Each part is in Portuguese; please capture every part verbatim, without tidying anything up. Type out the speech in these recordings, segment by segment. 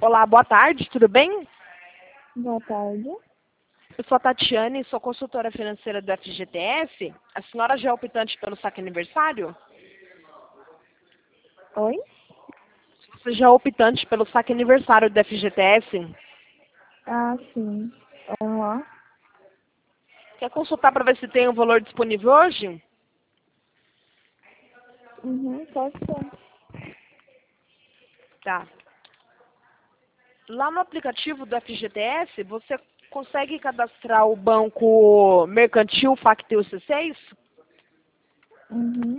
Olá, boa tarde, tudo bem? Boa tarde. Eu sou a Tatiane, sou consultora financeira do F G T S. A senhora já é optante pelo saque aniversário? Oi? Você já é optante pelo saque aniversário do F G T S? Ah, sim. Aham. Quer consultar para ver se tem um valor disponível hoje? Uhum, pode ser. Tá. Lá no aplicativo do F G T S, você consegue cadastrar o banco mercantil Factil C seis? Uhum.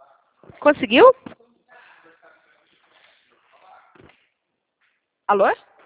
Conseguiu? Alô?